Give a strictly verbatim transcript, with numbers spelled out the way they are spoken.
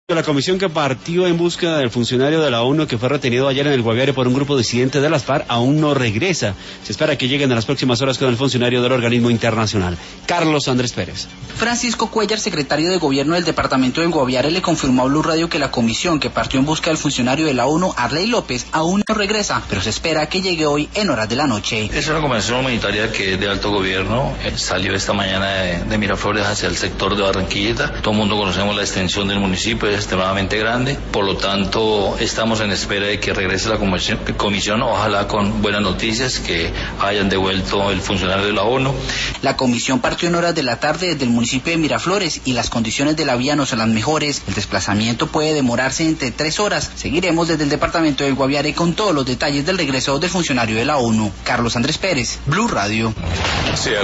La comisión que partió en búsqueda del funcionario de la ONU que fue retenido ayer en el Guaviare por un grupo disidente de las FARC aún no regresa. Se espera que lleguen en las próximas horas con el funcionario del organismo internacional, Carlos Andrés Pérez. Francisco Cuellar, secretario de Gobierno del departamento del Guaviare, le confirmó a Blue Radio que la comisión que partió en busca del funcionario de la ONU, Arley López, aún no regresa, pero se espera que llegue hoy en horas de la noche. Es una comisión humanitaria que es de alto gobierno, eh, salió esta mañana de, de Miraflores hacia el sector de Barranquillita. Todo el mundo conocemos la extensión del municipio, es extremadamente grande, por lo tanto estamos en espera de que regrese la comisión, comisión, ojalá con buenas noticias, que hayan devuelto el funcionario de la ONU. La comisión partió en horas de la tarde desde el municipio de Miraflores y las condiciones de la vía no son las mejores. El desplazamiento puede demorarse entre tres horas. Seguiremos desde el departamento del Guaviare con todos los detalles del regreso del funcionario de la ONU. Carlos Andrés Pérez, Blue Radio.